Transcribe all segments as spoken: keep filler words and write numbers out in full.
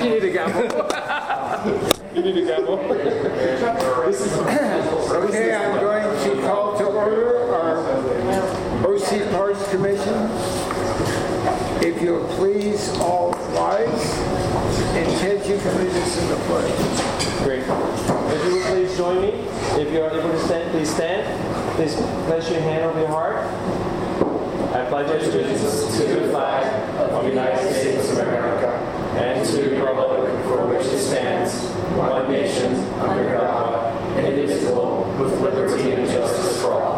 You need a gavel. You need a gavel. Okay, I'm going to call to order our O C Parks Commission. If you'll please all rise, and Ted, you can lead us in the pledge. Great. If you would please join me. If you are able to stand, please stand. Please place your hand over your heart. I pledge allegiance to the flag of the United States of America and to the republic for which it stands, one nation, under God, indivisible, with liberty and justice for all.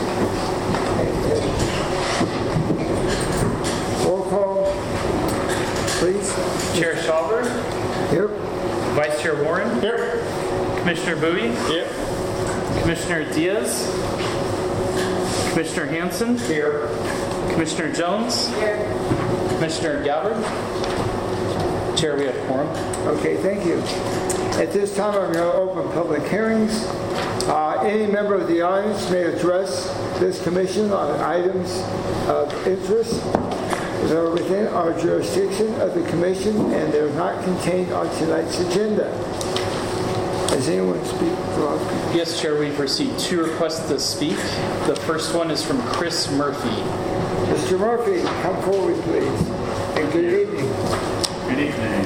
Roll call, please. Chair Schauber. Here. Vice Chair Warren. Here. Commissioner Bowie. Here. Commissioner Diaz. Commissioner Hanson. Here. Commissioner Jones. Here. Commissioner Gabbard. Chair, we have quorum. Okay, thank you. At this time, I'm going to open public hearings. Uh, any member of the audience may address this commission on items of interest that are within our jurisdiction of the commission and they're not contained on tonight's agenda. Does anyone speak for us? Yes, Chair, we've received two requests to speak. The first one is from Chris Murphy. Mister Murphy, come forward, please. And good evening. Good evening.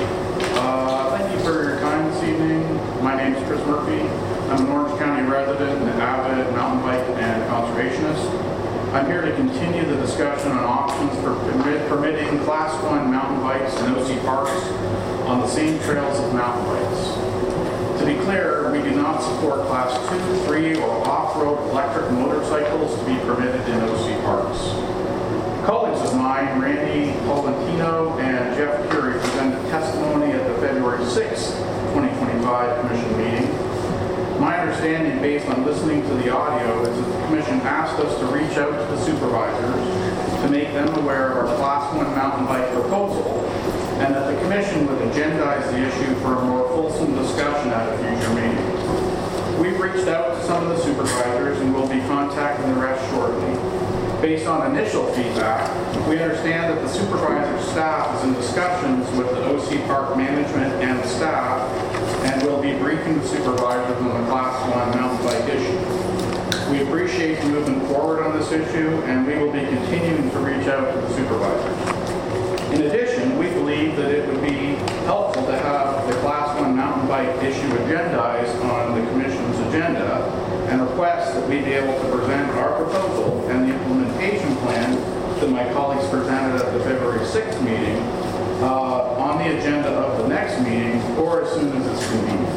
Uh, thank you for your time this evening. My name is Chris Murphy. I'm an Orange County resident and avid mountain bike and conservationist. I'm here to continue the discussion on options for permit, permitting Class one mountain bikes in O C parks on the same trails as mountain bikes. To be clear, we do not support Class two, three, or off-road electric motorcycles to be permitted in O C parks. Colleagues of mine, Randy Polentino and Jeff Curie, presented testimony at the February sixth, twenty twenty-five Commission meeting. My understanding, based on listening to the audio, is that the Commission asked us to reach out to the supervisors to make them aware of our Class one mountain bike proposal, and that the Commission would agendize the issue for a more fulsome discussion at a future meeting. We've reached out to some of the supervisors and will be contacting the rest shortly. Based on initial feedback, we understand that the supervisor staff is in discussions with the O C Park management and the staff and will be briefing the supervisors on the Class one mountain bike issue. We appreciate you moving forward on this issue, and we will be continuing to reach out to the supervisors. In addition, we believe that it would be helpful to have the Class one mountain bike issue agendized on the Commission's agenda and request that we be able to present our proposal and the implementation plan that my colleagues presented at the February sixth meeting uh, on the agenda of the next meeting or as soon as it's convenient.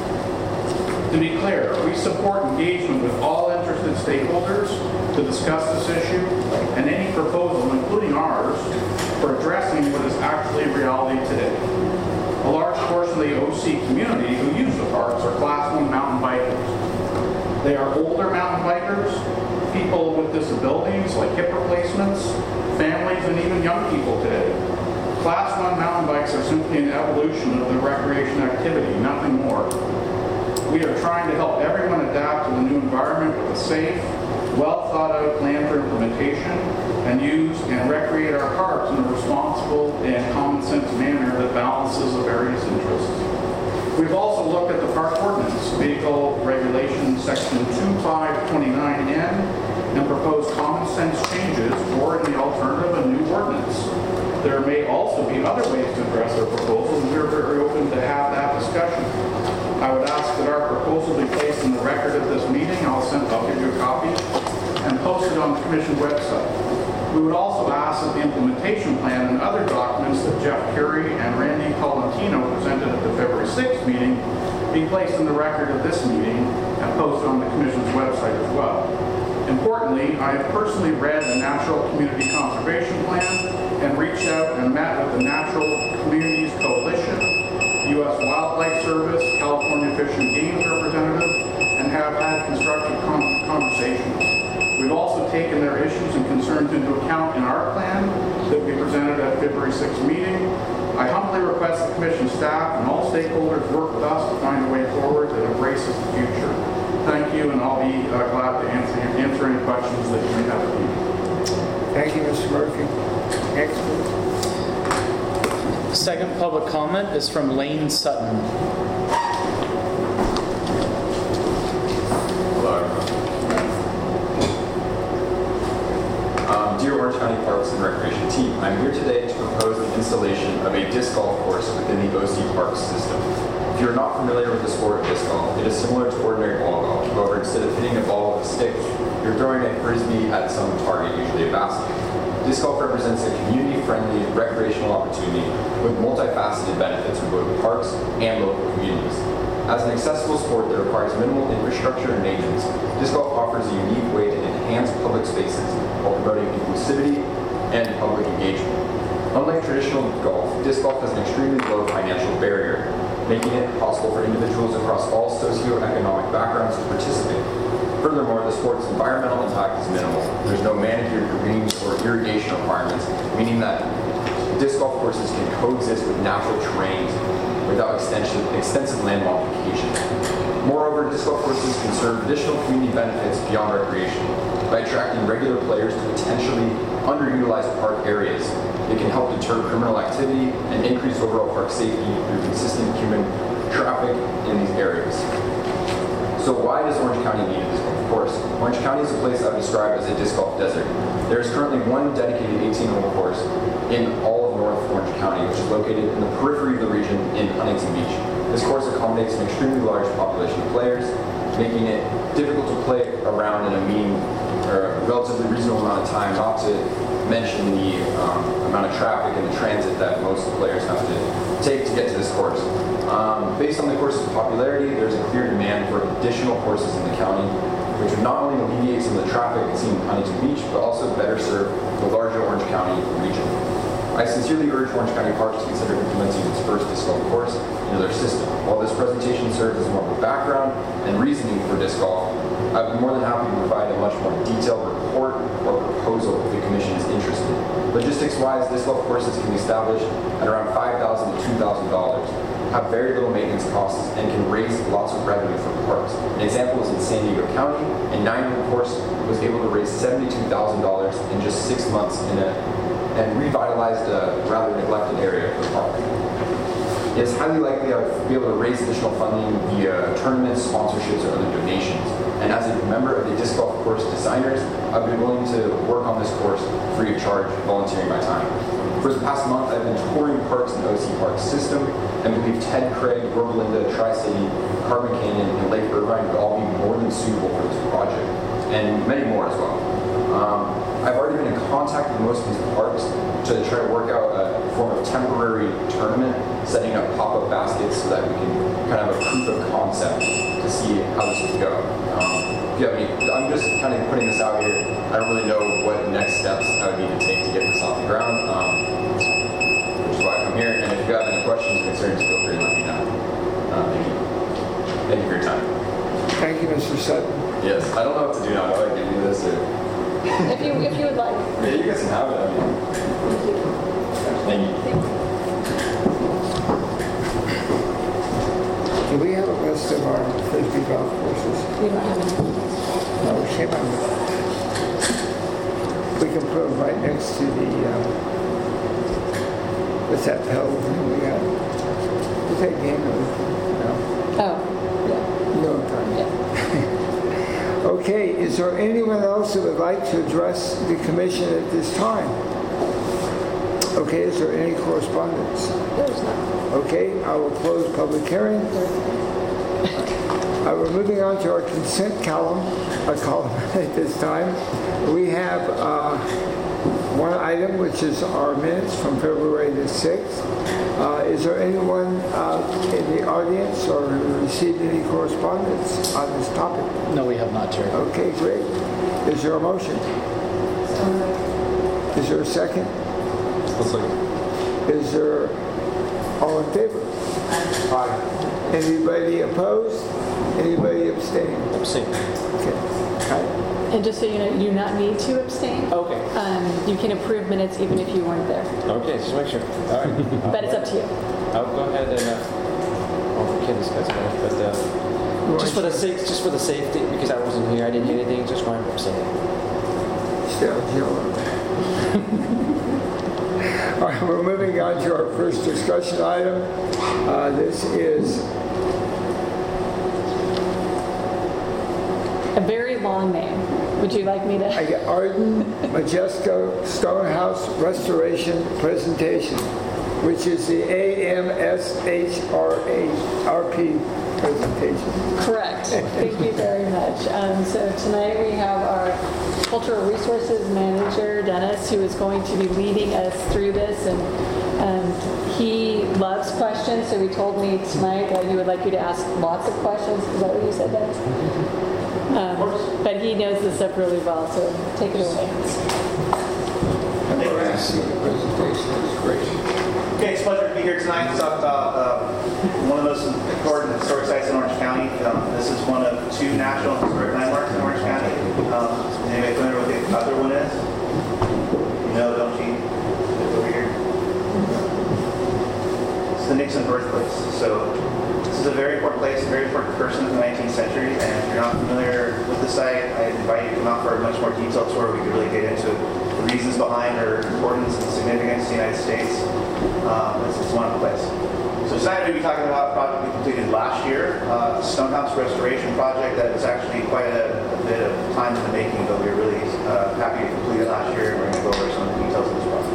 To be clear, we support engagement with all interested stakeholders to discuss this issue and any proposal, including ours, for addressing what is actually reality today. A large portion of the O C community who use the parks are Class one mountain bikers. They are older mountain bikers, people with disabilities like hip replacements, families, and even young people today. Class one mountain bikes are simply an evolution of the recreation activity, nothing more. We are trying to help everyone adapt to the new environment with a safe, well-thought-out plan for implementation and use and recreate our parks in a responsible and common-sense manner that balances the various interests. We've also looked at the park ordinance, vehicle regulation section twenty-five twenty-nine N, and proposed common-sense changes, or in the alternative, a new ordinance. There may also be other ways to address our proposal, and we're very open to have that discussion. I would ask that our proposal be placed in the record of this meeting. I'll send, I'll give you a copy, and post it on the Commission website. We would also ask that the implementation plan and other documents that Jeff Curie and Randy Polentino presented at the February sixth meeting be placed in the record of this meeting and posted on the Commission's website as well. Importantly, I have personally read the Natural Community Conservation Plan and reached out and met with the Natural Communities Coalition, U S Wildlife Service, California Fish and Game representative, and have had constructive con- conversations. We've also taken their issues and concerns into account in our plan that we presented at February sixth meeting. I humbly request the Commission staff and all stakeholders work with us to find a way forward that embraces the future. Thank you, and I'll be uh, glad to answer, answer any questions that you may have of me. Thank you, Mister Murphy. Next, please. Second public comment is from Lane Sutton. Hello, everyone. Um, dear Orange County Parks and Recreation team, I'm here today to propose the installation of a disc golf course within the O C Parks system. If you're not familiar with the sport of disc golf, it is similar to ordinary ball golf. However, instead of hitting a ball with a stick, you're throwing a frisbee at some target, usually a basket. Disc golf represents a community-friendly recreational opportunity with multifaceted benefits for both parks and local communities. As an accessible sport that requires minimal infrastructure and maintenance, disc golf offers a unique way to enhance public spaces while promoting inclusivity and public engagement. Unlike traditional golf, disc golf has an extremely low financial barrier, making it possible for individuals across all socioeconomic backgrounds to participate. Furthermore, the sport's environmental impact is minimal. There's no manicured greens or irrigation requirements, meaning that disc golf courses can coexist with natural terrains without extensive, extensive land modification. Moreover, disc golf courses can serve additional community benefits beyond recreation. By attracting regular players to potentially underutilized park areas, it can help deter criminal activity and increase overall park safety through consistent human traffic in these areas. So why does Orange County need a disc golf course? Orange County is a place I would describe as a disc golf desert. There is currently one dedicated eighteen-hole course in all of North Orange County, which is located in the periphery of the region in Huntington Beach. This course accommodates an extremely large population of players, making it difficult to play around in a mean or a relatively reasonable amount of time, not to mention the um, amount of traffic and the transit that most players have to take to get to this course. Um, based on the course's popularity, there's a clear demand for additional courses in the county, which would not only alleviate some of the traffic seen in Huntington Beach, but also better serve the larger Orange County region. I sincerely urge Orange County Parks to consider implementing its first disc golf course into their system. While this presentation serves as more of a background and reasoning for disc golf, I'd be more than happy to provide a much more detailed report or proposal if the Commission is interested. Logistics-wise, disc golf courses can be established at around five thousand dollars to two thousand dollars, have very little maintenance costs, and can raise lots of revenue for parks. An example is in San Diego County, a nine-hole course was able to raise seventy-two thousand dollars in just six months in a, and revitalized a rather neglected area of the park. It is highly likely I would be able to raise additional funding via tournaments, sponsorships, or other donations. And as a member of the disc golf course designers, I've been willing to work on this course free of charge, volunteering my time. For the past month, I've been touring parks in the O C Parks system and believe Ted Craig, Yorba Linda, Tri-City, Carbon Canyon, and Lake Irvine would all be more than suitable for this project, and many more as well. Um, I've already been in contact with most of these parks to try to work out a form of temporary tournament, setting up pop-up baskets so that we can kind of have a proof of concept to see how this would go. Um, if you have any, I'm just kind of putting this out here. I don't really know what next steps I would need to take to get this off the ground, um, which is why I'm here. And if you have any questions or concerns, feel free to let me know. Uh, thank you. Thank you for your time. Thank you, Mister Sutton. Yes, I don't know what to do now. Do I give you this or? If you if you would like. Yeah, you guys can have it. I mean. Thank you. Thank you. Do we have a list of our frisbee golf courses? We don't have any. No, we can't. We can put them right next to the, uh, what's that pill thing we got? What's that game? No. Oh, yeah. You know what I'm talking about. Okay, is there anyone else that would like to address the commission at this time? Okay, is there any correspondence? There's none. Okay, I will close public hearing. Uh, we're moving on to our consent column, a column at this time. We have uh, one item, which is our minutes from February the sixth. Uh, is there anyone uh, in the audience or who received any correspondence on this topic? No, we have not, Chair. Okay, great. Is there a motion? Is there a second? Is there all in favor? Aye. Anybody opposed? Anybody abstain? Abstain. Okay. Aye. And just so you know, you do not need to abstain. Okay. Um, you can approve minutes even if you weren't there. Okay, just make sure. All right. But it's up to you. I'll go ahead and, uh, oh, we can't discuss that, but, uh, just for the sake, just for the safety, because I wasn't here, I didn't hear anything, just going to abstain. Still, Jill. All right, we're moving on to our first discussion item. Uh, this is A very long name. Would you like me to? I get Arden Majesco Stonehouse Restoration Presentation, which is the A M S H R P presentation. Correct. Thank you very much. Um, so tonight we have our Cultural Resources Manager, Dennis, who is going to be leading us through this. And um, he loves questions, so he told me tonight that he would like you to ask lots of questions. Is that what you said, Dennis? Um, but he knows this stuff really well, so take it away. The presentation is great. Okay, it's a pleasure to be here tonight to talk about uh, one of the most important historic sites in Orange County. Um, this is one of two national historic landmarks in Orange County. Um, anybody familiar with what the other one is? You know, don't you? It's over here. It's the Nixon birthplace. So this is a very important place, a very important person in the nineteenth century. And if you're not familiar with the site, I invite you to come out for a much more detailed tour. We could really get into the reasons behind her importance and significance in the United States. Um, it's, it's a wonderful place. So tonight we'll be talking about a project we completed last year, uh, the Stonehouse Restoration Project that was actually quite a, a bit of time in the making, but we were really uh, happy to complete it last year, and we're going to go over some of the details of this project.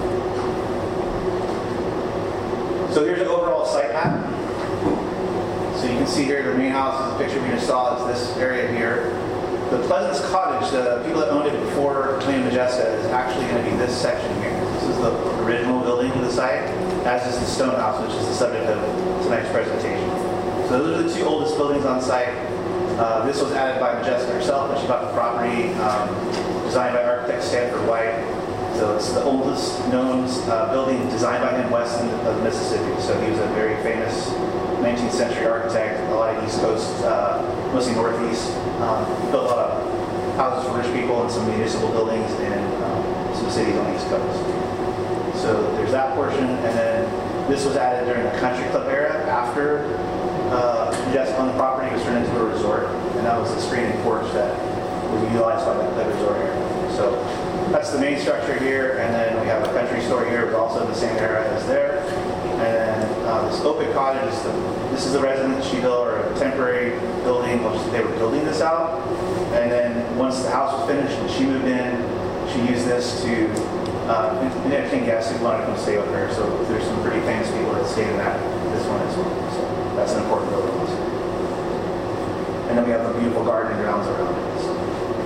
So here's an overall site map. So you can see here the main house, the picture we just saw is this area here. The Pleasance Cottage, the people that owned it before William Majeska, is actually going to be this section here. This is the original building of the site, as is the stone house, which is the subject of tonight's presentation. So those are the two oldest buildings on site. Uh, this was added by Majeska herself when she bought the property, um, designed by architect Stanford White. So it's the oldest known uh, building designed by him west of the Mississippi. So he was a very famous nineteenth century architect, a lot of East Coast, uh, mostly Northeast. Um, built a lot of houses for rich people and some municipal buildings in um, some cities on the East Coast. So there's that portion, and then this was added during the country club era after uh, Majeska on the property was turned into a resort, and that was the screen and porch that was utilized by the, the resort area. So that's the main structure here, and then we have a country store here, but also in the same era as there. And then uh, this open cottage, is the, this is the residence she built, or a temporary building, which they were building this out. And then once the house was finished and she moved in, she used this to uh, entertain guests who wanted to come stay with her. So there's some pretty famous people that stayed in that, this one as well. So that's an important building also. And then we have the beautiful garden and grounds around it. So.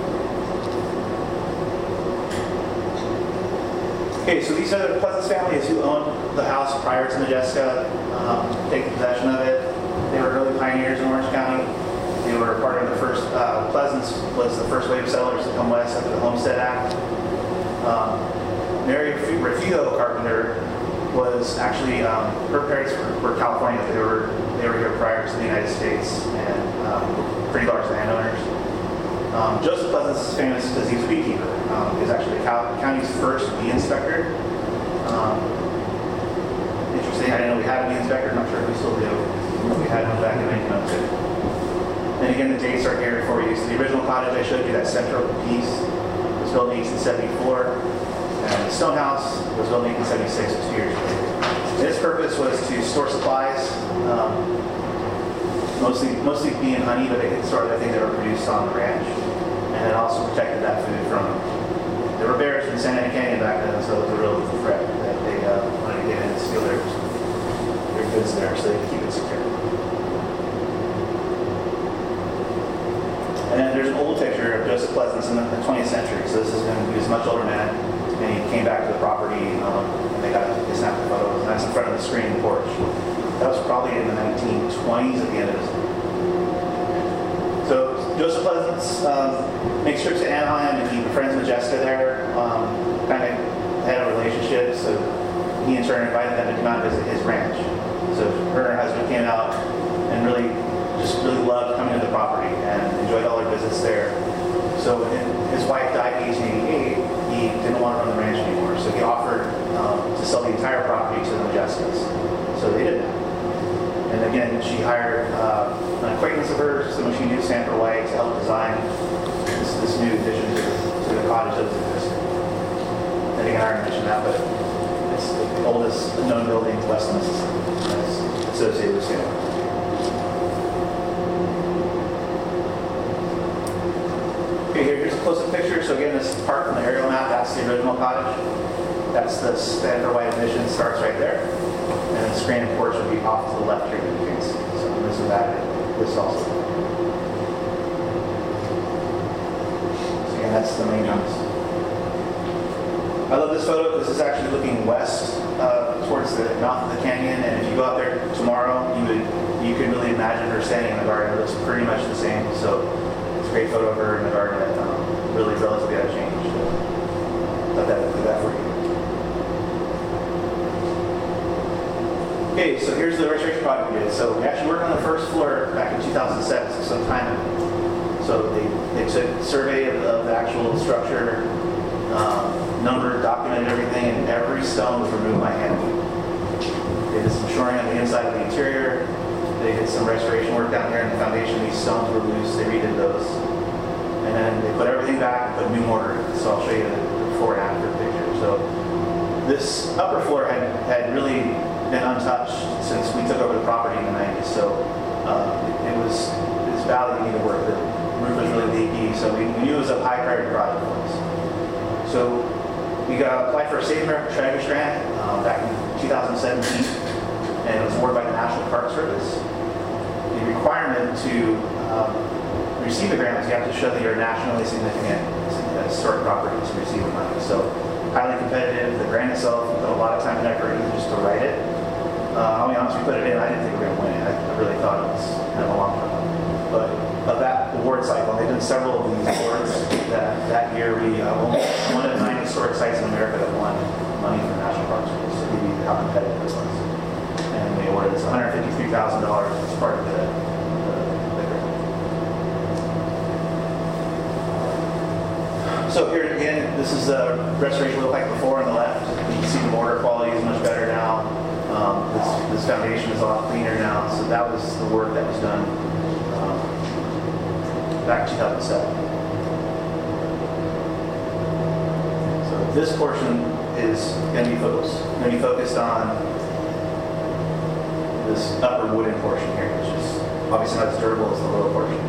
Okay, so these are the Pleasance families who owned the house prior to Majeska um, taking possession of it. They were early pioneers in Orange County. They were part of the first, uh, Pleasance was the first wave of settlers to come west after the Homestead Act. Um, Mary Refugo Carpenter was actually, um, her parents were, were California. They were, they were here prior to the United States and um, pretty large landowners. Um, Joseph Pleasance is famous because he was a beekeeper. Um, he was actually the county's first bee inspector. Um, interesting, I didn't know we had a bee inspector. I'm not sure if we still do. We had one back in nineteen oh two. And again, the dates are here for you. So the original cottage I showed you, that central piece, was built in eighteen seventy-four. And the stone house was built in eighteen seventy-six, two years later. Its purpose was to store supplies. Um, Mostly, mostly bee and honey, but it sort of, I think they were produced on the ranch, and it also protected that food from. There were bears from Santa Ana Canyon back then, so it was a real threat that they uh, wanted to get in and steal their their goods there, so they could keep it secure. And then there's an old picture of Joseph Pleasance in the twentieth century. So this is when he was a much older man, and he came back to the property, um, and they got they snapped the photos, and that's in front of the screen porch. That was probably in the nineteen twenties at the end of his life. So Joseph Pleasance um, makes trips to Anaheim and he befriends Majeska there, um, kind of had a relationship, so he in turn invited them to come out and visit his ranch. So her and her husband came out and really, just really loved coming to the property and enjoyed all their visits there. So when his wife died at age eighty-eight, he didn't want to run the ranch anymore, so he offered um, to sell the entire property to the Majeskas. So they did that. And again, she hired uh, an acquaintance of hers, someone she knew, Stanford White, to help design this, this new addition to, to the cottage that was existing. I think I already mentioned that, but It's the oldest known building west of Mississippi that's associated with Salem. Okay, here, here's a close-up picture. So again, this is part from the aerial map. That's the original cottage. That's the standard white addition, starts right there. And then screened porch would be off to the left here that you can see. So this is added, this also. So again, that's the main house. I love this photo because it's actually looking west uh, towards the mouth of the canyon. And if you go out there tomorrow, you would you can really imagine her standing in the garden. It looks pretty much the same. So it's a great photo of her in the garden that um, really relatively unchanged. So let that include that for you. Okay, so here's the restoration project we did. So we actually worked on the first floor back in two thousand seven, so some time ago. So they, they took a survey of, of the actual structure, um, numbered, documented everything, and every stone was removed by hand. They did some shoring on the inside of the interior. They did some restoration work down here in the foundation. These stones were loose. They redid those. And then they put everything back and put new mortar in. So I'll show you the before and after picture. So this upper floor had, had really been untouched since we took over the property in the nineties. So uh, it, it was this valley needed work. The roof was really leaky, so we, we knew it was a high priority project for us. So we got applied for a Save America Treasures grant um, back in two thousand seventeen, and it was awarded by the National Park Service. The requirement to um, receive the grant is you have to show that you're nationally significant uh, historic property to receive the money. So highly competitive. The grant itself, we put a lot of time and effort into just to write it. Uh, I'll be honest, we put it in. I didn't think we were going to win it. I, I really thought it was kind of a long run. But of that award cycle, they've done several of these awards. That that year, we uh, won one of nine historic sites in America that won money from the National Park Service. So we how competitive this was. And they awarded us one hundred fifty-three thousand dollars as part of the, the, the grant. So here again, this is the restoration looked like before on the left. You can see the mortar quality is much better now. Um, this, this foundation is a lot cleaner now. So that was the work that was done um, back in two thousand seven. So this portion is going to be focused, going to be focused on this upper wooden portion here, which is obviously not as durable as the lower portion.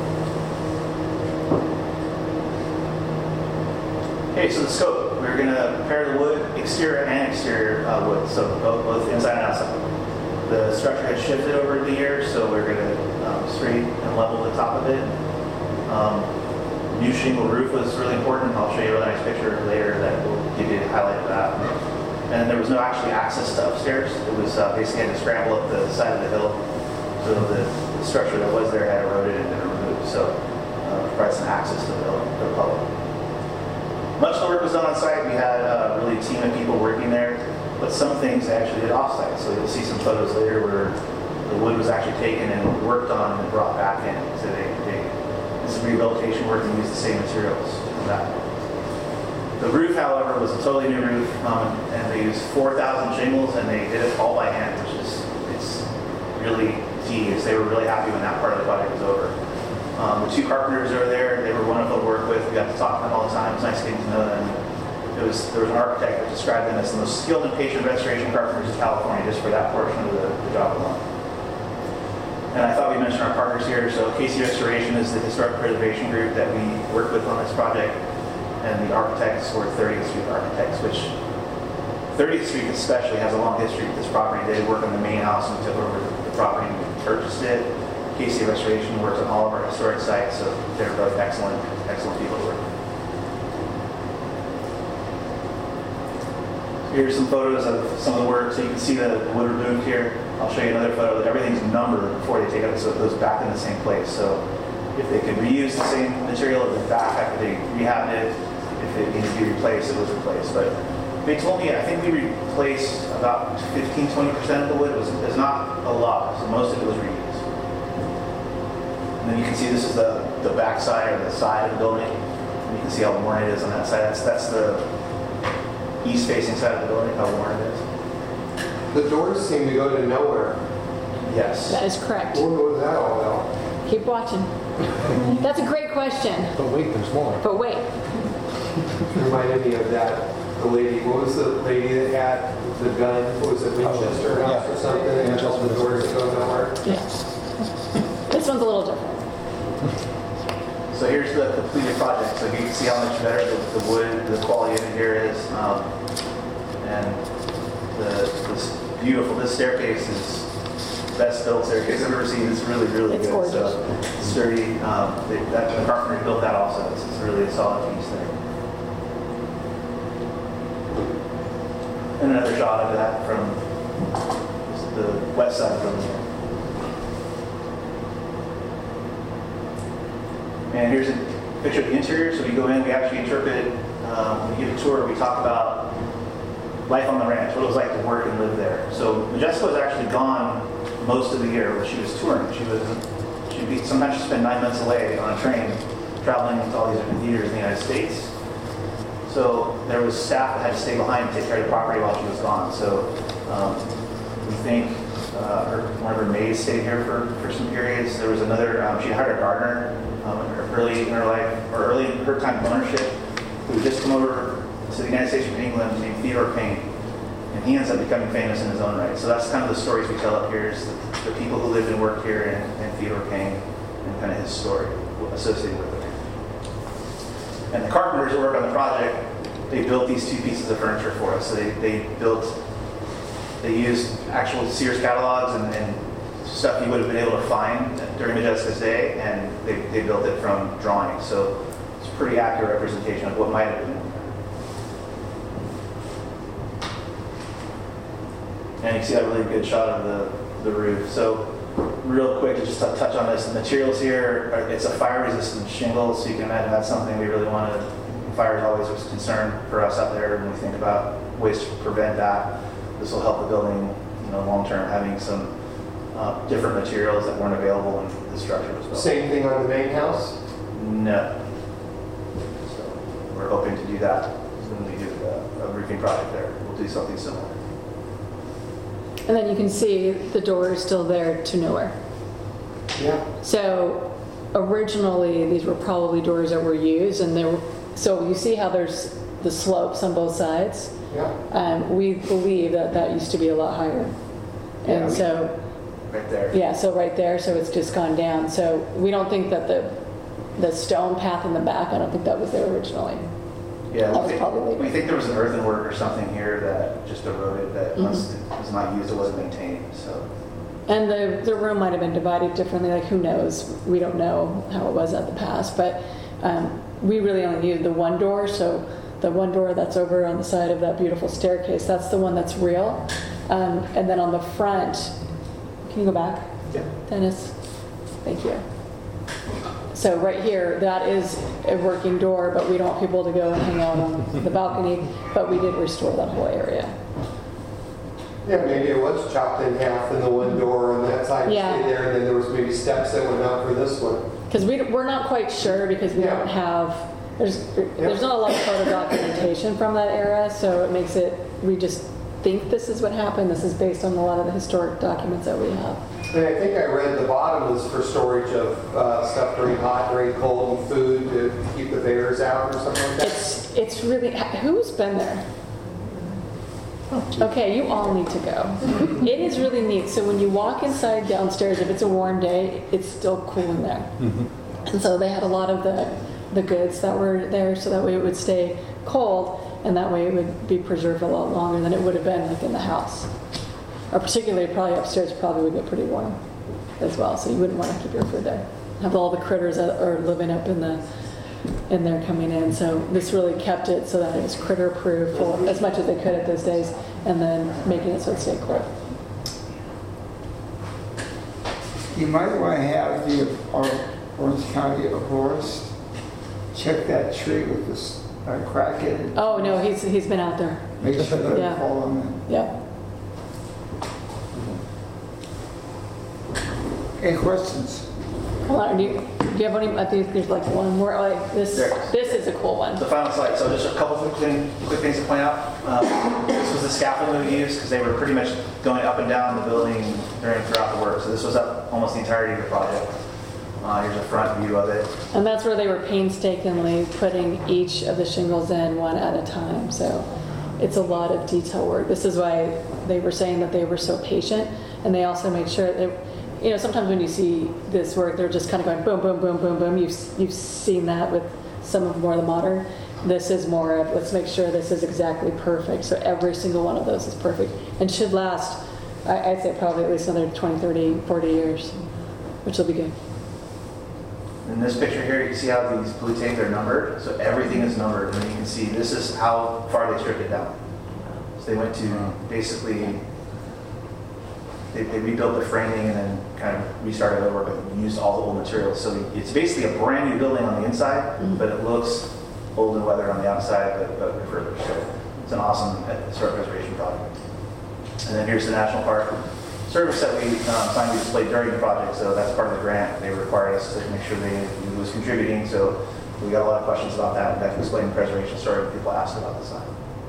Okay, so the scope. We're going to prepare the wood, exterior and exterior uh, wood, so both, both inside and outside. The structure has shifted over the years, so we're going to um, straighten and level the top of it. Um, new shingle roof was really important. I'll show you a really nice picture later that will give you a highlight of that. And there was no actually access to upstairs. It was uh, basically had to scramble up the side of the hill. So the, the structure that was there had eroded and been removed. So uh, provide some access to the, to the public. Much of the work was done on site. We had uh, really a team of people working there, but some things they actually did off site. So you'll see some photos later where the wood was actually taken and worked on and brought back in. So they, they did some rehabilitation work and used the same materials for that. The roof, however, was a totally new roof, um, and they used four thousand shingles, and they did it all by hand, which is it's really tedious. They were really happy when that part of the project was over. Um, the two carpenters over there, they were wonderful to work with. We got to talk to them all the time. It was nice getting to know them. It was, there was an architect that described them as the most skilled and patient restoration carpenters in California just for that portion of the, the job alone. And I thought we mentioned our partners here. So K C Restoration is the historic preservation group that we work with on this project. And the architects were thirtieth Street Architects, which thirtieth Street especially has a long history with this property. They worked on the main house and we took over the property and we purchased it. K C Restoration works on all of our historic sites, so they're both excellent, excellent people to work with. Here's some photos of some of the work. So you can see the wood removed here. I'll show you another photo that everything's numbered before they take it, so it goes back in the same place. So if they could reuse the same material at the back after they rehabbed it, if it needed to be replaced, it was replaced. But they told me, I think we replaced about fifteen to twenty percent of the wood. It was, it was not a lot, so most of it was reused. And then you can see this is the, the back side or the side of the building. And you can see how worn it is on that side. That's, that's the east-facing side of the building, how worn it is. The doors seem to go to nowhere. Yes. That is correct. Where was that all about? Keep watching. That's a great question. But wait, there's more. But wait. Reminded me of that, the lady, what was the lady that had the gun, what was it, Winchester House or something, and all the doors that go nowhere. Yeah. This one's a little different. So here's the completed project. So you can see how much better the, the wood, the quality of it here is. Um, and the, this beautiful, this staircase is the best built staircase I've ever seen. It's really, really It's good. gorgeous. So it's sturdy. Um, they, that, the carpenter built that also. It's, it's really a solid piece there. And another shot of that from the west side of the building. And here's a picture of the interior. So we go in, we actually interpret, um, when we give a tour, we talk about life on the ranch, what it was like to work and live there. So Majestica was actually gone most of the year when she was touring. She was, she'd be, sometimes she'd spend nine months away on a train, traveling to all these different theaters in the United States. So there was staff that had to stay behind and take care of the property while she was gone. So um, we think uh, her, one of her maids stayed here for, for some periods. There was another, um, she hired a gardener um, early in her life, or early in her time of ownership, who had just come over to the United States from England named Theodore Payne. And he ends up becoming famous in his own right. So that's kind of the stories we tell up here, is the, the people who lived and worked here, and, and Theodore Payne, and kind of his story associated with it. And the carpenters who work on the project, they built these two pieces of furniture for us. So they, they built, they used actual Sears catalogs and, and stuff you would have been able to find during Majestica's day, and they, they built it from drawings. So it's a pretty accurate representation of what might have been. And you can see that really good shot of the, the roof. So real quick, to just touch on this, the materials here, are, it's a fire-resistant shingle, so you can imagine that's something we really want to, fire is always a concern for us out there when we think about ways to prevent that. This will help the building, you know, long-term, having some uh, different materials that weren't available when the structure was built. Same thing on the main house? No. So we're hoping to do that when we do a, a roofing project there. We'll do something similar. And then you can see the door is still there to nowhere. Yeah. So originally, these were probably doors that were used, and they were, so you see how there's the slopes on both sides? Yeah. Um, we believe that that used to be a lot higher. Yeah, And we- so, Right there. yeah, so right there, so it's just gone down. So we don't think that the, the stone path in the back, I don't think that was there originally. Yeah, That we was think, probably later. we think there was an earthenwork or something here that just eroded, that Mhm. once it was not used, it wasn't maintained, so. And the, the room might have been divided differently, like who knows? We don't know how it was at the past, but um, we really only needed the one door, so the one door that's over on the side of that beautiful staircase, that's the one that's real. Um, and then on the front, can you go back? Yeah. Dennis, thank you. So right here, that is a working door, but we don't want people to go and hang out on the balcony, but we did restore that whole area. Yeah, maybe it was chopped in half in the one door on that side, Yeah. stayed there, and then there was maybe steps that went up for this one. Because we, we're not quite sure, because we Yeah. don't have, there's, there's not a lot of photo documentation from that era, so it makes it, we just think this is what happened. This is based on a lot of the historic documents that we have. And I think I read the bottom was for storage of uh, stuff during hot, during cold, and food to keep the bears out or something like that. It's, it's really, who's been there? Okay, you all need to go. It is really neat. So when you walk inside downstairs, if it's a warm day, it's still cool in there. And so they had a lot of the, the goods that were there, so that way it would stay cold, and that way it would be preserved a lot longer than it would have been like in the house. Or particularly probably upstairs probably would get pretty warm as well, so you wouldn't want to keep your food there. Have all the critters that are living up in the in there coming in. So this really kept it so that it was critter proof for as much as they could at those days, and then making it so it stayed cold. You might want to have the Or- Orange County Arborist check that tree with this uh, crack in it. Oh no, he's he's been out there. Make sure that Yeah. it fall on Yep. it. Any questions? Hold on, do you, do you have any? I think there's like one more. Like this. There. This is a cool one. The final slide, so just a couple quick, thing, quick things to point out. Um, this was the scaffolding we used because they were pretty much going up and down the building during throughout the work. So this was up almost the entirety of the project. Uh, here's a front view of it. And that's where they were painstakingly putting each of the shingles in one at a time. So it's a lot of detail work. This is why they were saying that they were so patient, and they also made sure that, you know, sometimes when you see this work, they're just kind of going boom, boom, boom, boom, boom. You've you've seen that with some of more of the modern. This is more of, let's make sure this is exactly perfect. So every single one of those is perfect and should last, I- I'd say probably at least another twenty, thirty, forty years, which will be good. In this picture here, you can see how these blue tags are numbered. So everything is numbered, and you can see this is how far they stripped it down. So they went to basically, they, they rebuilt the framing and then kind of restarted over, but used all the old materials. So it's basically a brand new building on the inside, mm-hmm. but it looks old and weathered on the outside, but, but refurbished. So it's an awesome historic preservation project. And then here's the National Park service that we um, signed to display during the project. So that's part of the grant. They required us to make sure they it was contributing. So we got a lot of questions about that. And that explained the preservation story when people asked about the sign.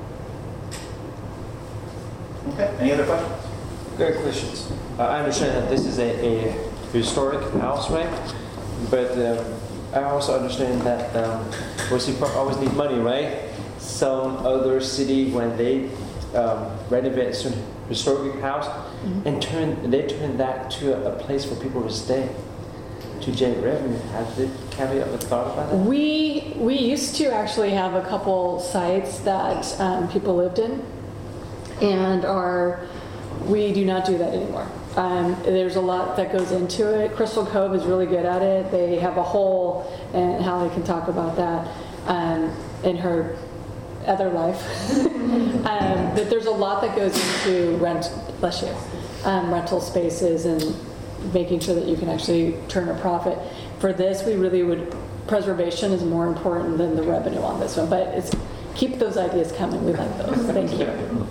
Okay. Any other questions? Good questions. Uh, I understand that this is a, a historic house, right? But um, I also understand that um, O C Park always need money, right? Some other city, when they um, renovate a certain historic house, mm-hmm. and turn they turn that to a, a place for people to stay, to generate revenue. Have they, have you ever thought about that? We we used to actually have a couple sites that um, people lived in, and are we do not do that anymore. Um, there's a lot that goes into it. Crystal Cove is really good at it. They have a whole, and Hallie can talk about that um, in her other life. um, that there's a lot that goes into rent, bless you, um, rental spaces and making sure that you can actually turn a profit. For this, we really would, preservation is more important than the revenue on this one. But it's keep those ideas coming. We like those. Thank you.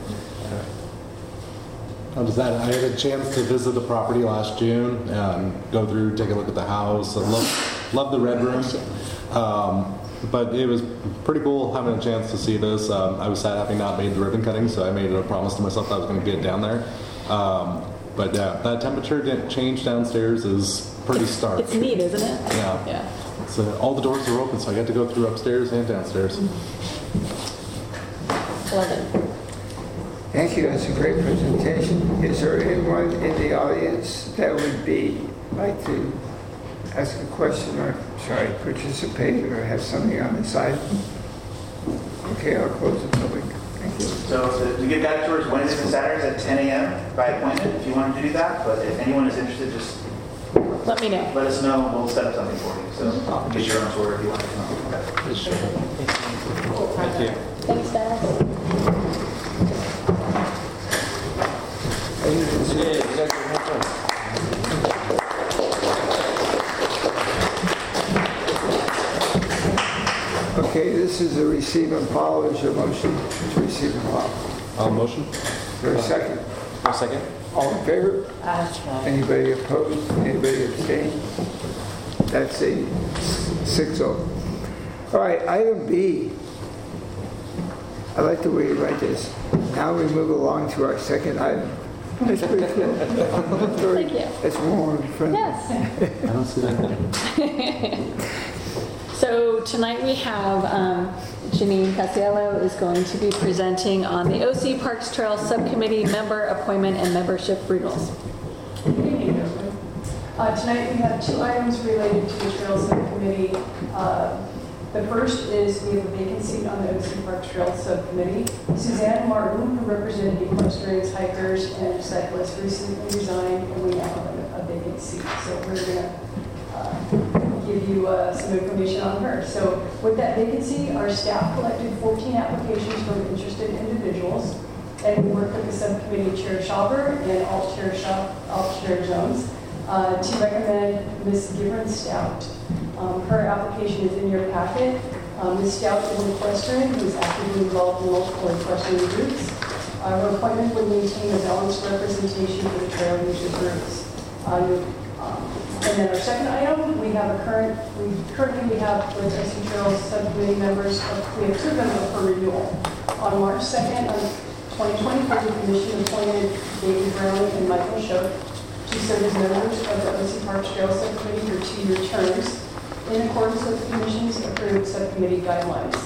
How does that? I had a chance to visit the property last June, um, go through, take a look at the house. I love, love the red room. Um, but it was pretty cool having a chance to see this. Um, I was sad having not made the ribbon cutting, so I made a promise to myself that I was going to get down there. Um, but yeah, that temperature change downstairs is pretty stark. It's neat, isn't it? Yeah. Yeah. So all the doors are open, so I got to go through upstairs and downstairs. Love it. Thank you. That's a great presentation. Is there anyone in the audience that would be like to ask a question or, sorry, participate or have something on the side? Okay, I'll close the public. Thank you. So the, we get guided tours Wednesdays and Saturdays at ten a.m. by appointment if you wanted to do that. But if anyone is interested, just let me know. Let us know. We'll set up something for you. So get your own tour if you want to come. Okay. Sure. Thank you. Thanks, Dennis. Okay, this is a receive and follow. Is your motion to receive and follow? I'll motion. Is there a second? A second. All in favor? Anybody opposed? Anybody abstain? That's a six oh. All right, item B. I like the way you write this. Now we move along to our second item. That's pretty cool. Thank you. It's warm and friendly. Yes. I don't see that. So tonight we have um, Janine Casiello is going to be presenting on the O C Parks Trail Subcommittee member appointment and membership renewals. Good evening, everyone. Uh, tonight we have two items related to the Trail Subcommittee. Uh, the first is we have a vacancy on the O C Parks Trail Subcommittee. Suzanne Martin, who represented equestrians, hikers, and cyclists, recently resigned, and we now have a, a vacancy. So we're going to uh, give you uh, some information on her. So with that vacancy, our staff collected fourteen applications from interested individuals, and we worked with the subcommittee chair Schauber and alt chair Schau- alt chair Jones uh, to recommend Miz Gibran Stout. Um, her application is in your packet. Um, Miz Stout is an equestrian who is actively involved in multiple equestrian groups. Uh, her appointment would maintain a balanced representation for the trail user groups. Uh, um, And then our second item, we have a current, we currently we have with O C Trail subcommittee members, of, we have two of them up for renewal. On March second of twenty twenty-four, the commission appointed David Brown and Michael Shook to serve as members of the O C Parks Trail subcommittee for two-year terms in accordance with the commission's approved subcommittee guidelines.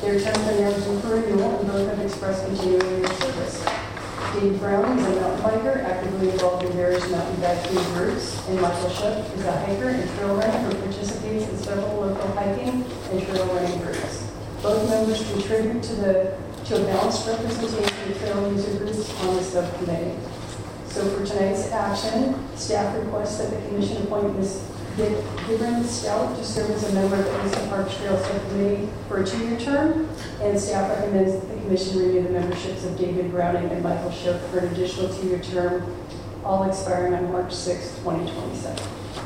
Their terms are now due for renewal, and both have expressed continuing their service. Dave Brown is a mountain biker actively involved in various mountain biking groups, and Michael Shook is a hiker and trail runner who participates in several local hiking and trail running groups. Both members contribute to the to a balanced representation of trail user groups on the subcommittee. So for tonight's action, staff requests that the commission appoint Miz Gibran Stout to serve as a member of the O C Parks Trail Subcommittee for a two-year term, and staff recommends that the commission renew the memberships of David Browning and Michael Shook for an additional two-year term, all expiring on March sixth, twenty twenty-seven.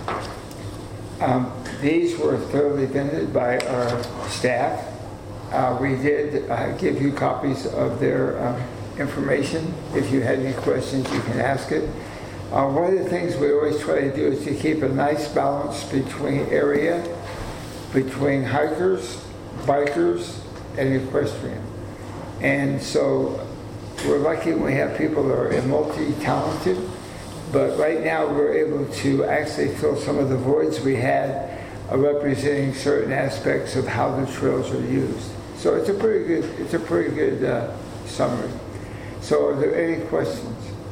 Um, these were thoroughly vetted by our staff. Uh, we did uh, give you copies of their um, information. If you had any questions, you can ask it. Uh, one of the things we always try to do is to keep a nice balance between area, between hikers, bikers, and equestrian. And so we're lucky when we have people that are multi-talented, but right now we're able to actually fill some of the voids we had uh, representing certain aspects of how the trails are used. So it's a pretty good, it's a pretty good uh, summary. So are there any questions?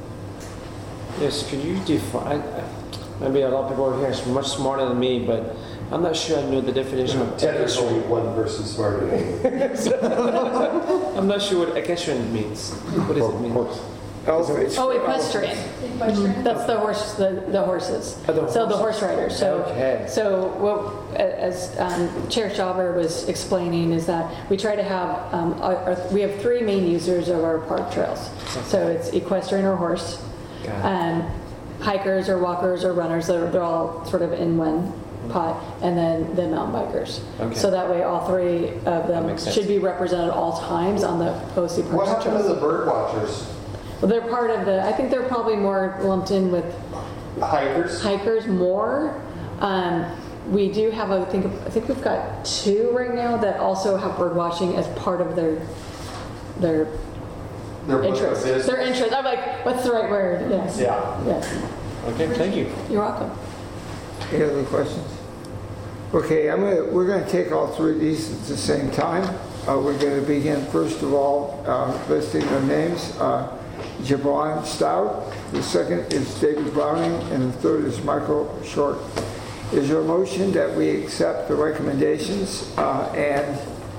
Yes, could you define, maybe a lot of people here are much smarter than me, but I'm not sure I knew the definition of There's only one person smarter than you. I'm not sure what equestrian means. What does it mean? Elephants. Oh, equestrian. Equestrian? That's the horse, the, the horses. Oh, the So the horses. horse riders. So, Okay. so what, as um, Chair Schauber was explaining, is that we try to have, um, our, our, we have three main users of our park trails. So it's equestrian or horse, Got it. um, hikers or walkers or runners. They're, they're all sort of in one pot, and then the mountain bikers. Okay. So that way, all three of them makes sense. should be represented at all times on the O C What Parks happened to trails. the bird watchers? Well, they're part of the, I think they're probably more lumped in with Hikers? hikers more. Um, we do have, I think, I think we've got two right now that also have bird watching as part of their their Their book of interest. business? Their interest. I'm like, what's the right word? Yes. Yeah. Yes. Okay, thank you. You're welcome. Any other questions? Okay, I'm gonna, we're going to take all three of these at the same time. Uh, we're going to begin, first of all, uh, listing the names. Uh, Gibran Stout, the second is David Browning, and the third is Michael Short. Is there a motion that we accept the recommendations uh, and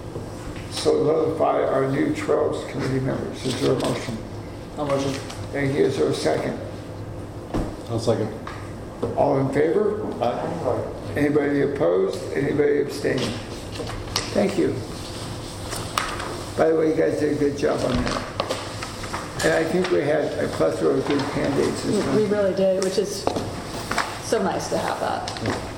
solidify our new Trails Committee members? Is there a motion? No motion. Thank you. Is there a second? I'll second. All in favor? Aye. Anybody opposed? Anybody abstaining? Thank you. By the way, you guys did a good job on that. And I think we had a plethora of good candidates this We, time. we really did, which is so nice to have that.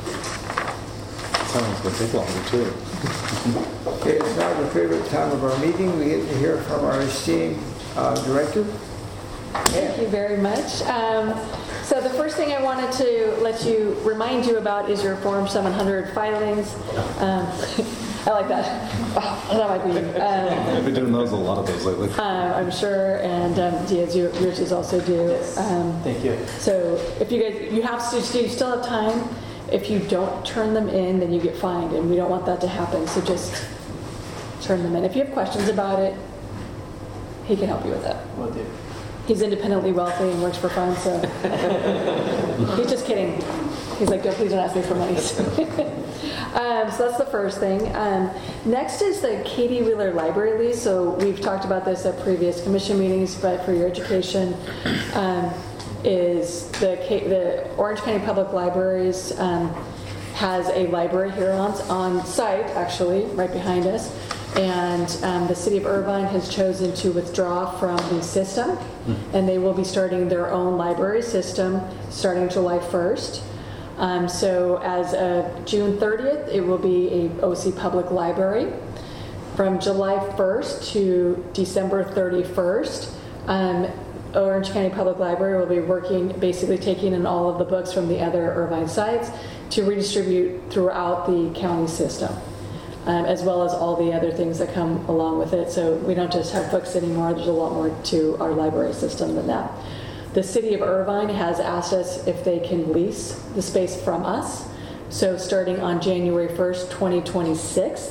Sounds going to take longer too. Okay, it's now the favorite time of our meeting. We get to hear from our esteemed uh, director. Thank you very much. Um, so the first thing I wanted to let you, remind you about is your Form seven hundred filings. Um, I like that. Wow, that might be. Um, I've been doing those, a lot of those lately. um, I'm sure, and um, Diaz, you- yours is also due. Um, Thank you. so if you guys, you have to, you still have time. If you don't turn them in, then you get fined, and we don't want that to happen. So just turn them in. If you have questions about it, he can help you with that. Will do. He's independently wealthy and works for fun, so he's just kidding. He's like, don't, please don't ask me for money. um, so that's the first thing. Um, next is the Katie Wheeler Library lease. So we've talked about this at previous commission meetings, but for your education, um, is the K- the Orange County Public Libraries um, has a library here on on site, actually, right behind us. And um, the city of Irvine has chosen to withdraw from the system, and they will be starting their own library system starting July first. Um, so as of June thirtieth, it will be a O C Public Library. From July first to December thirty-first, um, Orange County Public Library will be working, basically taking in all of the books from the other Irvine sites to redistribute throughout the county system. Um, as well as all the other things that come along with it. So we don't just have books anymore, there's a lot more to our library system than that. The city of Irvine has asked us if they can lease the space from us. So starting on January first, twenty twenty-six,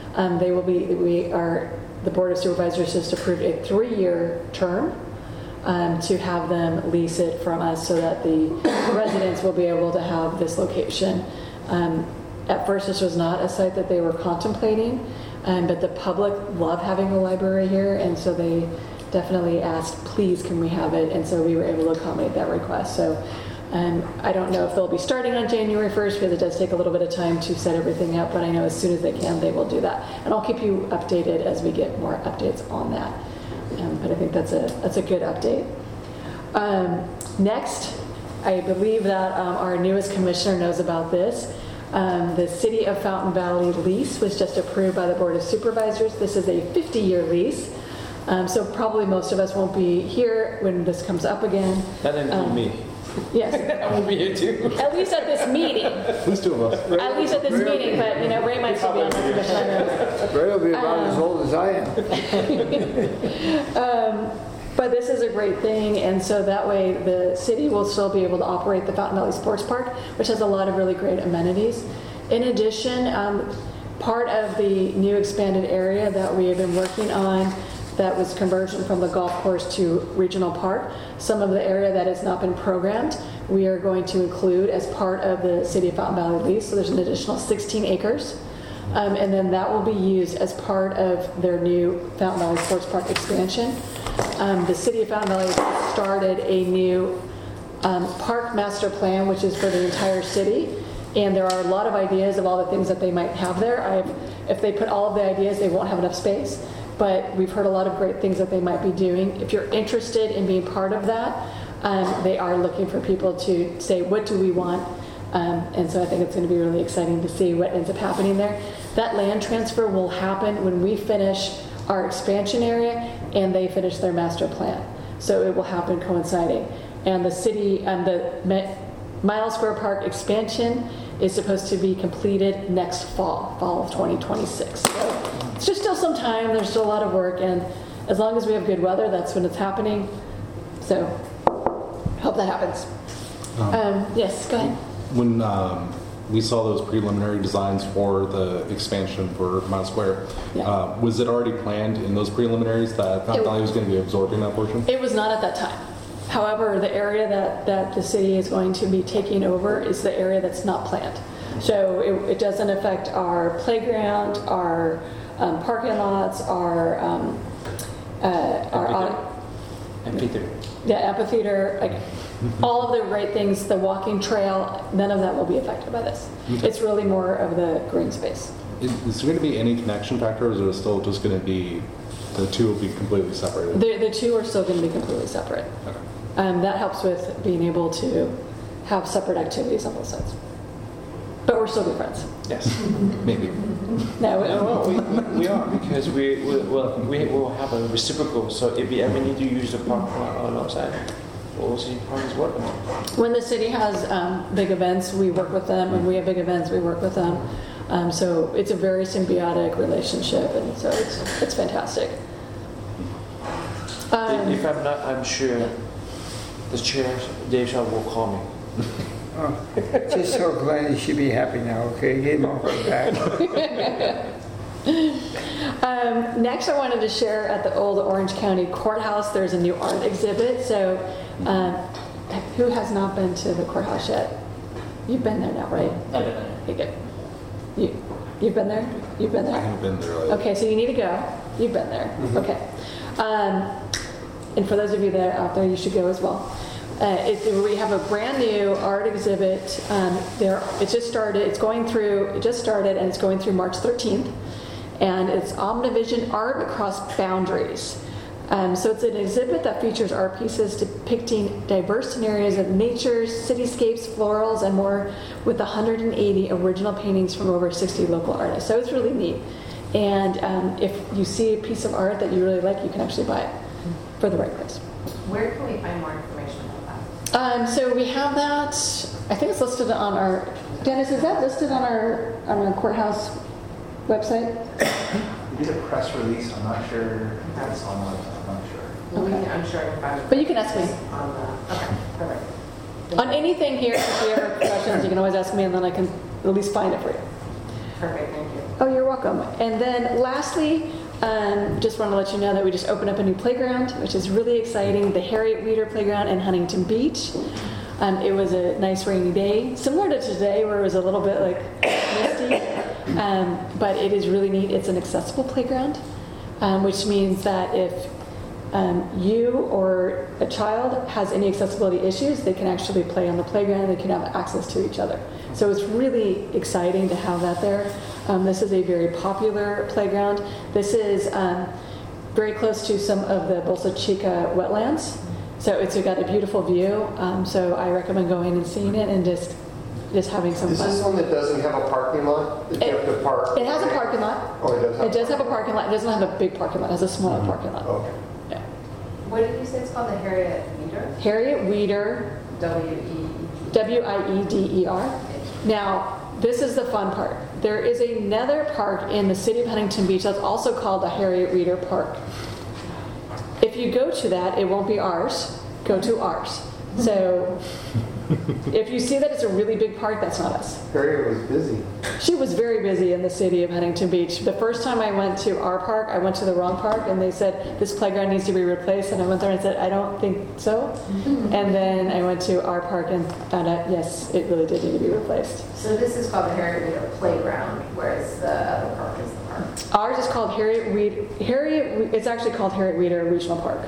Um, They will be, we are, the Board of Supervisors just approved a three-year term um, to have them lease it from us so that the residents will be able to have this location. Um, At first, this was not a site that they were contemplating, um, but the public love having a library here, and so they definitely asked, please, can we have it? And so we were able to accommodate that request. So um, I don't know if they'll be starting on January first, because it does take a little bit of time to set everything up, but I know as soon as they can, they will do that. And I'll keep you updated as we get more updates on that. Um, but I think that's a, that's a good update. Um, next, I believe that um, our newest commissioner knows about this. Um, the City of Fountain Valley lease was just approved by the Board of Supervisors. This is a fifty-year lease, um, so probably most of us won't be here when this comes up again. That includes Um, me. Yes, I won't be here too. at least at this meeting. At least two of us. At least at this meeting, but you know, Ray might still be on the commission. I know. Ray will be about as old as I am. Um, But this is a great thing, and so that way the city will still be able to operate the Fountain Valley Sports Park, which has a lot of really great amenities. In addition, um, part of the new expanded area that we have been working on that was conversion from the golf course to regional park, some of the area that has not been programmed, we are going to include as part of the City of Fountain Valley lease. So there's an additional sixteen acres. Um, and then that will be used as part of their new Fountain Valley Sports Park expansion. Um, the City of Fountain Valley started a new um, park master plan, which is for the entire city. And there are a lot of ideas of all the things that they might have there. I've, if they put all of the ideas, they won't have enough space. But we've heard a lot of great things that they might be doing. If you're interested in being part of that, um, they are looking for people to say, what do we want? Um, and so I think it's going to be really exciting to see what ends up happening there. That land transfer will happen when we finish our expansion area and they finish their master plan. So it will happen coinciding. And the city and the Miles Square Park expansion is supposed to be completed next fall, fall of twenty twenty-six. So it's just still some time. There's still a lot of work, and as long as we have good weather, that's when it's happening. So hope that happens. Um, Um, yes, go ahead. When um, we saw those preliminary designs for the expansion for Mile Square, Yeah. uh, was it already planned in those preliminaries that Fountain It- Valley was going to be absorbing that portion? It was not at that time. However, the area that, that the city is going to be taking over is the area that's not planned. So it, it doesn't affect our playground, our um, parking lots, our, um, uh, our Amphitheater. yeah, amphitheater, like all of the great things, the walking trail, none of that will be affected by this. It's really more of the green space. Is, is there going to be any connection factor, or is it still just going to be, the two will be completely separated? The, the two are still going to be completely separate. Okay. Um, that helps with being able to have separate activities on both sides. But we're still good friends. Yes, maybe. No, No, well, we, we, we are, because we, we, well, we will have a reciprocal, so if we ever need to use the park on outside, we'll see how it's working. when the city has um, big events, we work with them. When we have big events, we work with them. Um, so it's a very symbiotic relationship, and so it's it's fantastic. Um, If I'm not, I'm sure the chair, Dave Shaw, will call me. Oh, just so Glenn, you should be happy now, okay? Get him off our back. Um, next, I wanted to share at the old Orange County Courthouse, there's a new art exhibit. So um, who has not been to the courthouse yet? You've been there now, right? I've been there. Okay, good. You, you've been there? You've been I there? haven't been there lately. Okay, so you need to go. You've been there. Okay. Um, and for those of you that are out there, you should go as well. Uh, it, we have a brand new art exhibit. Um, there, it just started. It's going through. It just started, and it's going through March thirteenth. And it's Omnivision Art Across Boundaries. Um, so it's an exhibit that features art pieces depicting diverse scenarios of nature, cityscapes, florals, and more, with one hundred eighty original paintings from over sixty local artists. So it's really neat. And um, if you see a piece of art that you really like, you can actually buy it for the right price. Where can we find more information about that? Um, so we have that. I think it's listed on our. Dennis, is that listed on our on our courthouse website? We did a press release. I'm not sure if that's on the website. I'm not sure. We Okay. can- I'm sure I can find it. But you can ask me. On the, okay, perfect. On anything here, if you ever have questions, you can always ask me, and then I can at least find it for you. Perfect, thank you. Oh, you're welcome. And then lastly, um, just want to let you know that we just opened up a new playground, which is really exciting, the Harriet Weeder Playground in Huntington Beach. Um, it was a nice rainy day, similar to today where it was a little bit like misty, um, but it is really neat. It's an accessible playground, um, which means that if um, you or a child has any accessibility issues, they can actually play on the playground, they can have access to each other. So it's really exciting to have that there. Um, this is a very popular playground. This is um, very close to some of the Bolsa Chica wetlands. So it's got a beautiful view. Um, so I recommend going and seeing it and just just having some Is fun. this one that doesn't have a parking lot? That you have to park? It has a parking lot. Oh, it does have It does have a parking lot. It doesn't have a big parking lot. It has a smaller parking lot. Okay. Yeah. What did you say it's called, the Harriet Weeder? Harriet Weeder, W E. W I E D E R. Now, this is the fun part. There is another park in the city of Huntington Beach that's also called the Harriet Weeder Park. If you go to that, it won't be ours. Go to ours. So if you see that it's a really big park, that's not us. Harriet was busy. She was very busy in the city of Huntington Beach. The first time I went to our park, I went to the wrong park, and they said, this playground needs to be replaced. And I went there and said, I don't think so. And then I went to our park and found out, yes, it really did need to be replaced. So this is called the Harriet Weeder Playground, whereas the other park is the park. Ours is called Harriet Weeder. Harriet, it's actually called Harriet Weeder Regional Park.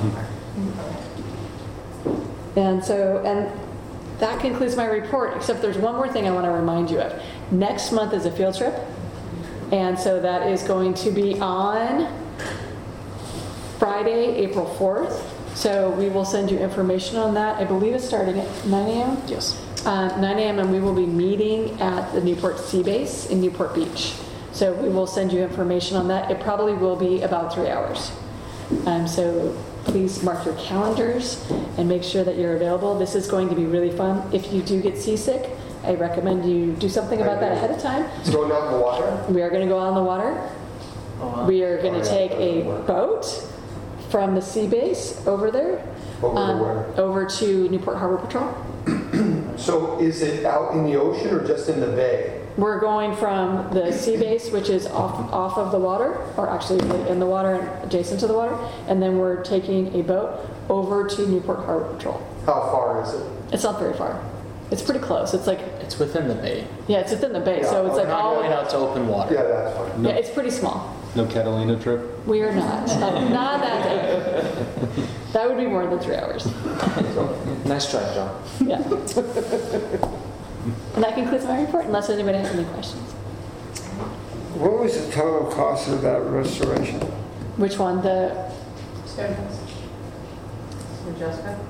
And so, and that concludes my report, except there's one more thing I want to remind you of. Next month is a field trip. And so that is going to be on Friday, April fourth. So we will send you information on that. I believe it's starting at nine a.m. Yes. Uh, nine a.m. and we will be meeting at the Newport Sea Base in Newport Beach. So we will send you information on that. It probably will be about three hours. Um, so please mark your calendars and make sure that you're available. This is going to be really fun. If you do get seasick, I recommend you do something about that ahead of time. It's going out in the water? We are going to go out on the water. We are going to take a boat from the sea base over there. Over to um, where? Over to Newport Harbor Patrol. So is it out in the ocean or just in the bay? We're going from the sea base, which is off off of the water, or actually in the water and adjacent to the water, and then we're taking a boat over to Newport Harbor Patrol. How far is it? It's not very far. It's pretty close. It's like, It's within the bay. yeah, it's within the bay, Yeah, so it's okay. like all, Going out to open water. Yeah, that's fine. yeah, it's pretty small. No Catalina trip? We are not. Uh, not that day. That would be more than three hours. Nice try, John. Yeah. And that concludes my report, unless anybody has any questions. What was the total cost of that restoration? Which one? The Stonehouse. So Jessica?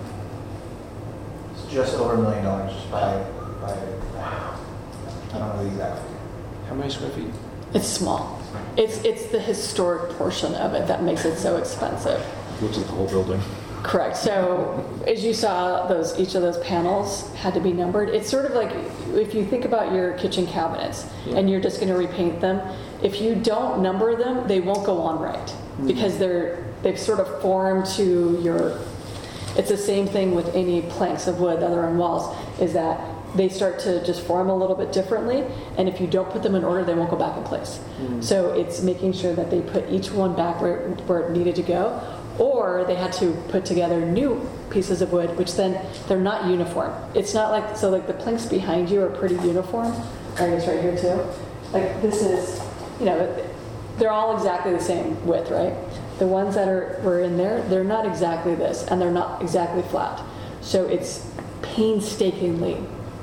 It's just over a million dollars by, by, I don't know the exact figure. How many square feet? It's small. It's it's the historic portion of it that makes it so expensive. Which is the whole building. Correct. So as you saw, those each of those panels had to be numbered. It's sort of like if you think about your kitchen cabinets and you're just going to repaint them. If you don't number them, they won't go on right because they're they've sort of formed to your. It's the same thing with any planks of wood that are on walls. Is that they start to just form a little bit differently, and if you don't put them in order, they won't go back in place. So it's making sure that they put each one back where, where it needed to go, or they had to put together new pieces of wood, which then they're not uniform. It's not like, so like the planks behind you are pretty uniform. I guess right here too. Like this is, you know, they're all exactly the same width, right? The ones that are were in there, they're not exactly this, and they're not exactly flat. So it's painstakingly.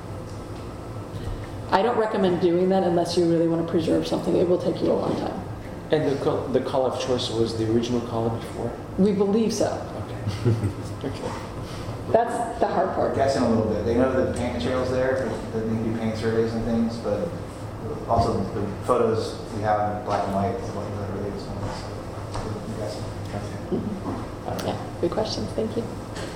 I don't recommend doing that unless you really want to preserve something. It will take you a long time. And the, col- the color of choice was the original color before? We believe so. Okay. Okay. That's the hard part. Guessing a little bit. They know that the paint material's there, that they can do paint surveys and things, but also the photos we have in black and white is what really is one. So I'm guessing. Okay. Yeah, good questions. Thank you.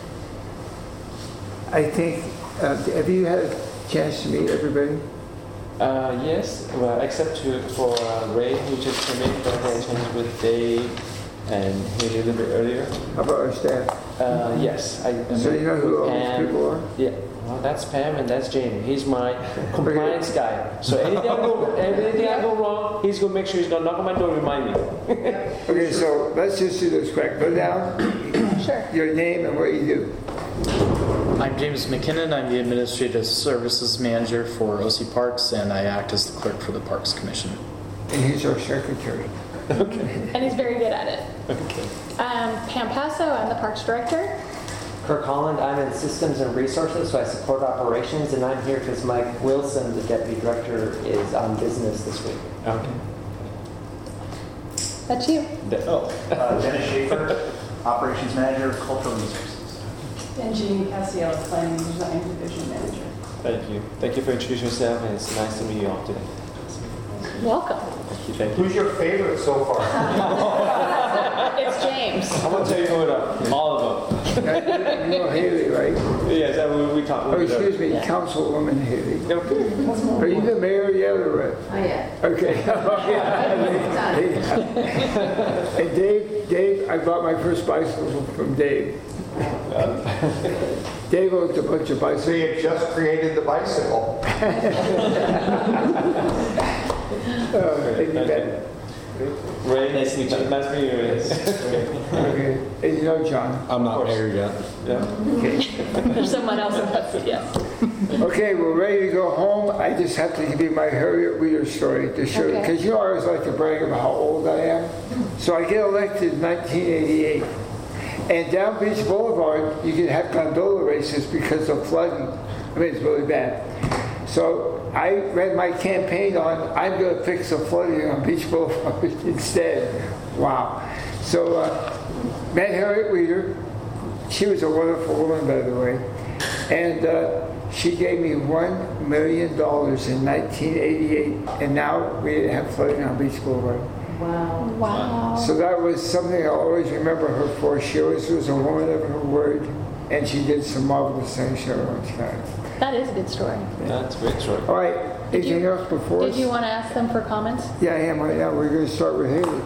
I think, uh, have you had a chance to meet everybody? Uh, yes, well, except to, for uh, Ray, who just came in, but I had a chance with Dave and Haley a little bit earlier. How about our staff? Uh, yes. I, So you know who all these and- people are? Yeah. Well, that's Pam and that's Jamie. He's my compliance guy. So anything I go, anything I go wrong, he's gonna make sure he's gonna knock on my door and remind me. Okay, so let's just do this quick. Go down, Sure. your name and what you do. I'm James McKinnon. I'm the Administrative Services Manager for O C Parks, and I act as the clerk for the Parks Commission. And he's our secretary. And he's very good at it. Okay. Um, Pam Passo, I'm the Parks Director. Kirk Holland, I'm in Systems and Resources, so I support operations, and I'm here because Mike Wilson, the Deputy Director, is on business this week. Okay. That's you. De- oh. Uh, Dennis Schaefer, Operations Manager, Cultural Resources. And Jeannie Cassiel, Planning and Design Division Manager. Thank you. Thank you for introducing yourself, and it's nice to meet you all today. Welcome. Thank you. Thank you. Who's your favorite so far? It's James. I'm gonna tell you who it up. All of them. You know Haley, right? Yes, that we, we talked. Oh, excuse me, Councilwoman Haley. Are you the mayor yet or what? Not yet. Okay. And Dave, Dave, I bought my first bicycle from Dave. Dave owns a bunch of So bicycles. you have just created the bicycle. Uh, and you bet. Ray, nice to meet you. Nice to meet you, Ray. Okay. And you know John. I'm not married yet. Yeah. Okay. There's someone else in that, yes. Okay, we're ready to go home. I just have to give you my Harriet Reader story to show you, Okay. because you always like to brag about how old I am. So I get elected in nineteen eighty-eight. And down Beach Boulevard, you can have gondola races because of flooding. I mean, it's really bad. So I ran my campaign on, I'm going to fix the flooding on Beach Boulevard instead. Wow. So uh, met Harriet Reader. She was a wonderful woman, by the way. And uh, she gave me one million dollars in nineteen eighty-eight. And now we didn't have flooding on Beach Boulevard. Wow. Wow. So that was something I'll always remember her for. She always was a woman of her word, and she did some marvelous things for everyone's time. That is a good story. That's a great story. All right, Did anything you- else before Did us? you want to ask them for comments? Yeah, I am right now. We're going to start with Haley.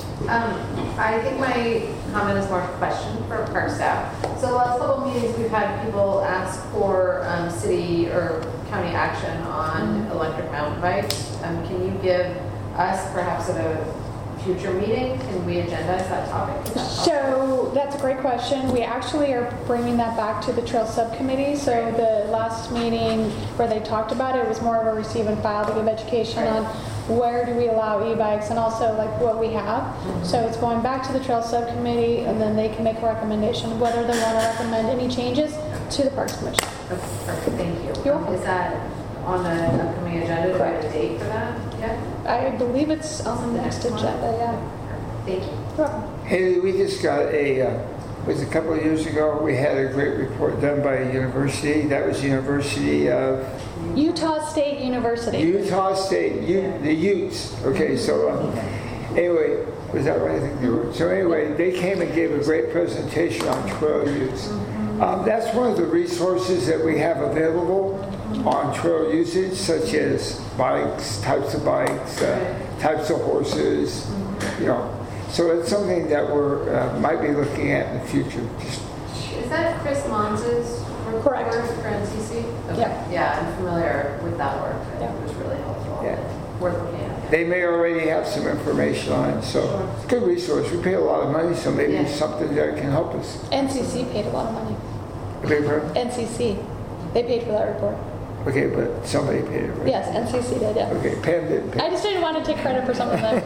Um, I think my comment is more of a question for park staff. So the last couple of meetings, we've had people ask for um, city or county action on electric mountain bikes. Um, Can you give us, perhaps at a future meeting, can we agendize that topic? Is that possible? So that's a great question. We actually are bringing that back to the trail subcommittee. So the last meeting where they talked about it was more of a receive and file to give education on where do we allow e-bikes and also like what we have. So it's going back to the trail subcommittee and then they can make a recommendation of whether they want to recommend any changes to the Parks Commission. Okay, perfect, thank you. You're welcome. Is that on the upcoming agenda? Do we have a date for that yet? I believe it's on the next agenda, yeah. Thank you. You're welcome. Haley, we just got a, uh, was a couple of years ago, we had a great report done by a university. That was University of Utah State University. Utah State, U, the Utes. Okay, so um, anyway, was that right? I think they were. So anyway, they came and gave a great presentation on trail use. Um, that's one of the resources that we have available on trail usage, such as bikes, types of bikes, uh, types of horses, you know. So it's something that we're uh, might be looking at in the future. Just, Is that Chris Mons's report Correct. for N C C? Okay. Yeah. Yeah, I'm familiar with that work. I think Yeah. it was really helpful. Yeah. and Worth looking at. they may already have some information on it, so it's a good resource. We pay a lot of money, so maybe Yeah. it's something that can help us. N C C paid a lot of money. Okay, pardon? N C C, they paid for that report. Okay, but somebody paid it, right? Yes, N C C did, yeah. Okay, Pam didn't pay. I just didn't want to take credit for something that I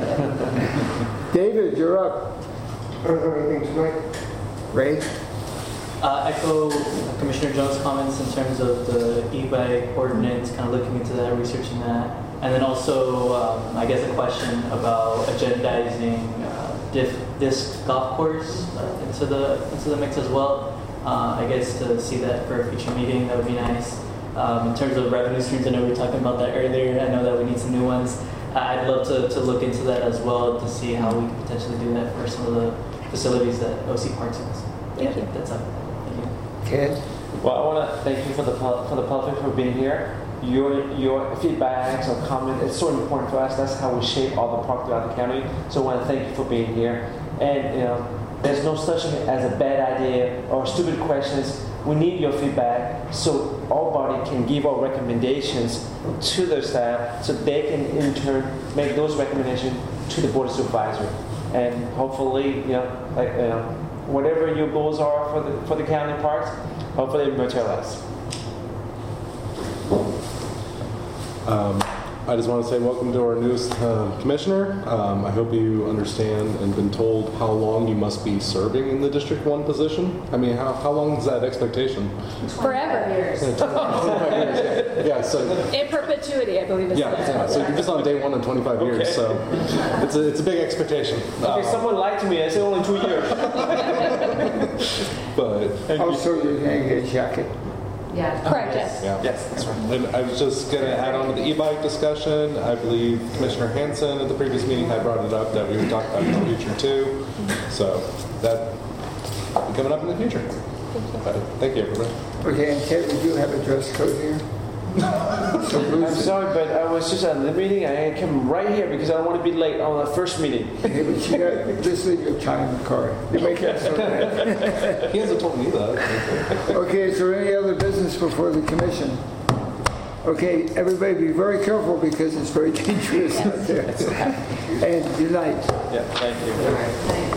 did. David, you're up. I don't have anything tonight. Ray? Uh, echo Commissioner Jones' comments in terms of the e-bike ordinance, kind of looking into that, researching that. And then also, um, I guess a question about agendizing uh, diff, disc golf course uh, into the into the mix as well. Uh, I guess to see that for a future meeting, that would be nice. Um, in terms of revenue streams, I know we were talking about that earlier. I know that we need some new ones. Uh, I'd love to, to look into that as well to see how we could potentially do that for some of the facilities that O C Parks has. Thank you. That's up. Thank you. Ted? Well, I want to thank you for the pub- for the public for being here. Your your feedbacks or comments, it's so important to us. That's how we shape all the park throughout the county. So I want to thank you for being here. And, you know, there's no such thing as a bad idea or stupid questions. We need your feedback so our body can give our recommendations to the staff so they can in turn make those recommendations to the board of supervisor. And hopefully, you know, like, you know, whatever your goals are for the for the county parks, hopefully it materialize. Um, I just want to say welcome to our newest uh, commissioner. Um, I hope you understand and been told how long you must be serving in the District one position. I mean, how, how long is that expectation? Forever. Years. twenty-five years. Yeah, so In perpetuity, I believe it's yeah, yeah, so you're just on day one in twenty-five years, Okay. so it's a, it's a big expectation. Okay, Uh, someone lied to me. I said only two years. but Also, you're going to get a jacket. Yeah. correct, yes. yeah. Yes, that's right. And I was just going to add on to the e-bike discussion. I believe Commissioner Hansen at the previous meeting had brought it up that we would talk about it in the future too. So that will be coming up in the future. But thank you, everybody. Okay, and Ted, we do have a dress code here. So I'm Bruce, sorry, but I was just at the meeting. I came right here because I don't want to be late on the first meeting. hey, but you got, just leave your time in the car. You make that so bad. He hasn't told me that. Okay, is there any other business before the commission? Okay, everybody be very careful because it's very dangerous out there. And good night. Yeah, thank you.